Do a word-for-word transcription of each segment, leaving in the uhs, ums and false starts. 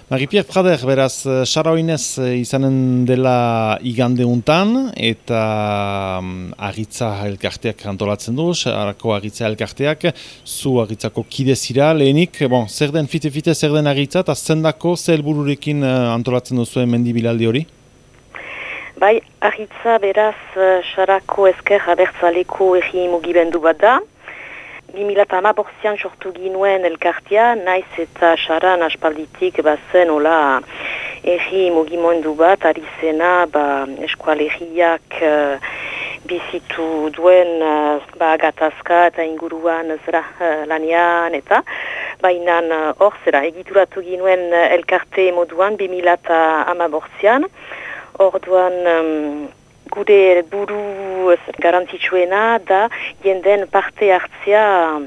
Marie-Pierre Prader, beraz, Sara Oinez izanen dela igande untan, eta um, Agitza elkarteak antolatzen du, Sarako Agitza elkarteak, zu Agitzako kide zira, lehenik, bon, zer den fite-fite, zer den Agitza, eta zendako zer helbururekin uh, antolatzen duzuen mendibilaldi hori? Bai, Agitza beraz, Sarako ezker abertzaleko egi mugimendu bat da. bi mila hamabostean sortu ginuen elkartea, naiz eta Saran aspalditik bazen ola egi mugimendu bat, ari zena ba, eskualegiak uh, bizitu duen uh, ba, gatazka eta inguruan zera uh, lanian eta bainan hor uh, zera egituratu ginuen uh, elkarte moduan bi mila hamabostean. Orduan um, gure helburu garrantzitsuena da jenden parte hartzea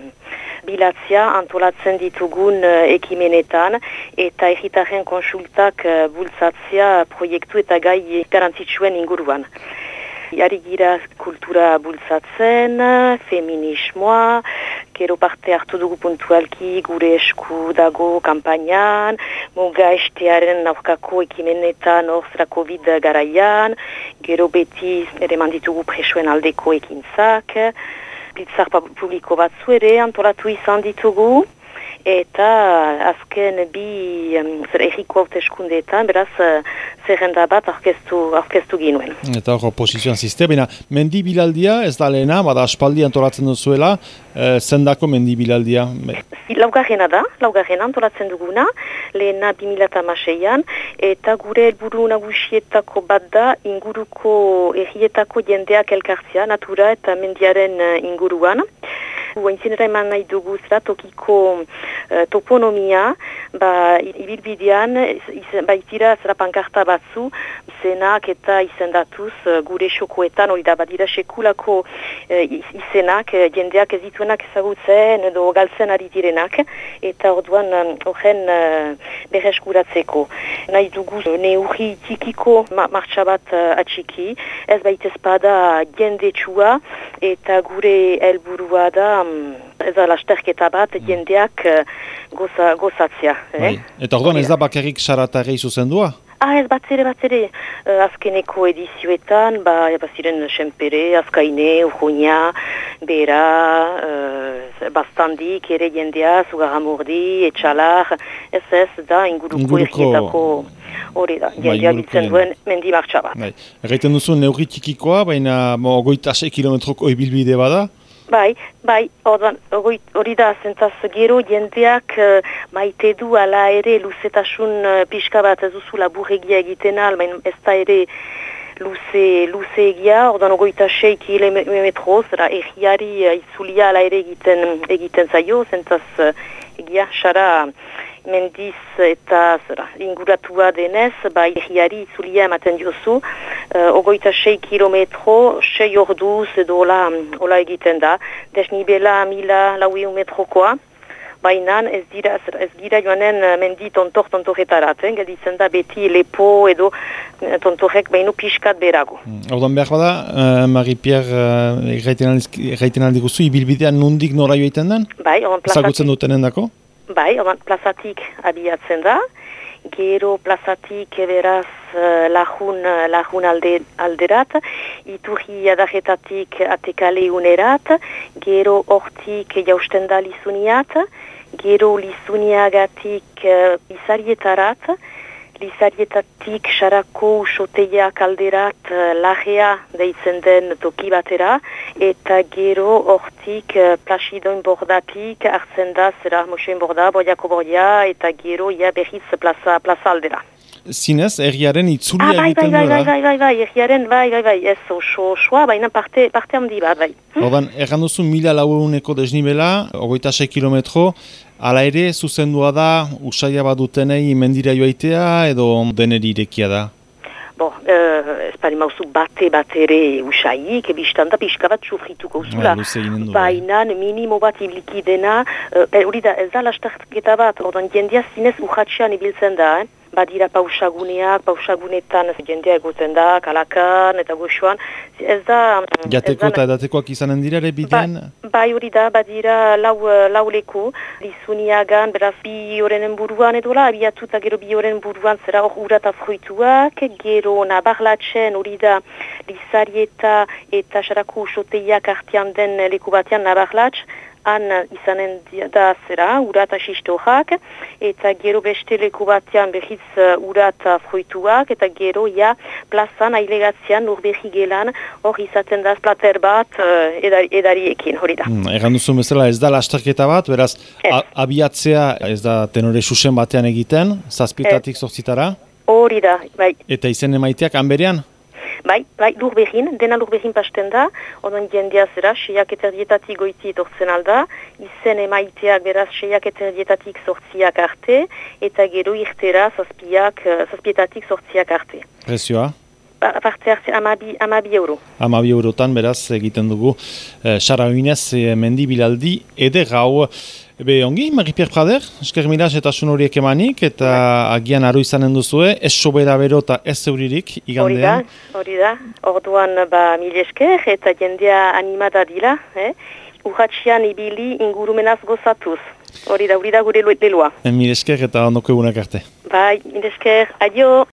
bilatzea antolatzen ditugun uh, ekimenetan eta herritarren konsultak uh, bultzatzea proiektu eta gai garrantzitsuen inguruan. Jari gira kultura bultzatzen, feminismoa, gero parte hartu dugu puntualki gure esku dago kampainan, muga estearen aurkako ekimenetan orzera COVID garaian, gero beti ere manditugu presoen aldeko ekintzak, blitzar publiko batzu ere antolatu izan ditugu, eta azken bi um, erriko hauteskundeetan, beraz, uh, zerrenda bat aurkeztu, aurkeztu ginuen. Eta hor, oposizioan ziste, baina mendibilaldia ez da lehena, bada aspaldi antolatzen duzuela, eh, zendako mendibilaldia? Laugarrena da, laugarrena antolatzen duguna, lehena bi mila hamaseian, eta gure helburu nagusietako bat da, inguruko errietako jendeak elkartzea, natura eta mendiaren uh, inguruan. Ointzinera eman nahi dugu zera tokiko uh, toponomia, ba, ibilbidean, baitira zera pankarta batzu, izenak eta izendatuz uh, gure xokoetan, hori da badira sekulako uh, izenak, uh, jendeak ez dituenak ezagutzen edo galtzen ari direnak, eta orduan horren uh, berreskuratzeko. Nahi dugu neurri tikiko ma martxa bat uh, atxiki, ez baitez bada jendetsua, eta gure helburua da ez da lasterketa bat jendeak uh, goza, gozatzea. Eh? Eta orduan ez da bakarrik Saratarrei zuzendua? Ah, ez batzere, batzere. Uh, azkeneko edizioetan, ba, baziren Senpere, Azkaine, Urruña, Bera, uh, Bastandik, ere jendea, Zugarramurdi, Etxalar, ez ez da inguruko errietako hori da, jendea biltzen duen mendi martxa bat. Erraiten duzu neurri tikikoa, baina hogeita sei kilometroko ibilbide bada? Bai, bai, hori da, zentaz gero jendeak uh, maite du ala ere luzetasun uh, pixka bat ez duzu laburregia egiten al, baina ez da ere luze, luze egia, ordan ogoita sei kilometroz, erriari uh, itzulia ala ere egiten, egiten zaio, zentaz uh, egia, xara mendiz eta zera, inguratua denez, ba, erriari itzulia ematen diozu, uh, ogoita sei kilometro, sei orduz edo ola, ola egiten da, desnibela mila lauiun metrokoa, baina ez dira, ez dira joanen mendi tontor tontorretarat, eh? Gelditzen da beti lepo edo tontorrek baino pixkat berago. Ordan behar bada, uh, Marie-Pierre, uh, erraiten aldiguzu, ibilbidean nundik nora joiten den? Bai, oran plazatik. Zagutzen dutenen dako? Bai, oran plazatik abiatzen da, gero plazatik beraz uh, lajun, lajun alde, alderat, iturri adarretatik atekale unerat, gero hortik jausten da lizuniat, gero lizuniagatik uh, izarietarat, lizarietatik Sarako usoteiak alderat uh, lajea deitzen den toki batera, eta gero hortik uh, Plaxidoin bordatik hartzen da zera Moxen borda, Boiako bordia, eta gero ja berriz plaza, plaza aldera. Zinez, erriaren itzulia ah, bai, egiten bai, duela? Bai, bai, bai, bai, erriaren, bai, bai, bai, ez oso osoa, baina parte, parte handi bat, bai. Ordan, erran duzu mila laueuneko desnibela, ogoita sei kilometro, ala ere zuzendua da, usaila bat dutenei mendira joaitea edo deneri irekia da? Bo, uh, ez pari mauzu bate bat ere usaik, biztan da pixka bat sufrituko uzula. Baina minimo bat ibliki dena, hori uh, da, ez da lastarketa bat, ordan jendia zinez urratxean ibiltzen da, eh? badira pausaguneak, pausagunetan jendea egoten da, kalakan eta goxoan. Ez da... Jateko eta edatekoak izanen dira ere bidean? Ba, bai hori da, badira lau, lau leku, Lizuniagan, beraz bi horren buruan edola, abiatuta gero bi horren buruan zera hor urata fruituak, gero Nabarlatzen hori da Lizarieta eta Sarako Usoteiak artean den leku batean Nabarlatz, han izanen da zera, urata xistoak, eta gero beste leku batean behiz urata fruituak, eta gero ja plazan ailegatzean urbehi gelan hor izaten da plater bat uh, edari, edariekin, hori da. Hmm, Egan duzu bezala ez da lasterketa bat, beraz abiatzea ez da tenore susen batean egiten, zazpietatik zortzitara? Hori da, bai. Eta izen emaiteak hanberean? Bai, bai, lurbehin, dena lurbehin pasten da, ondan jendea zera, seiak eterdietatik goiti etortzen alda, izen emaiteak beraz seiak eterdietatik sortziak arte, eta gero irtera zazpiak, zazpietatik sortziak arte. Prezioa? Parte hartzen amabi, amabi euro. Amabi eurotan beraz egiten dugu Sara Oinez e, mendi bilaldi ede gau. Ebe ongi, Marie-Pierre Prader, esker miraz eta sun horiek emanik, eta yeah. agian aro izanen duzue, ez sobera bero eta ez zeuririk igandean. Hori da, hori da, orduan ba mil esker eta jendea animada dila, eh? Urratxian ibili ingurumenaz gozatuz. Hori da, hori da gure leloa. Mil esker eta ondoko egunak arte. Bai, mil esker, adio!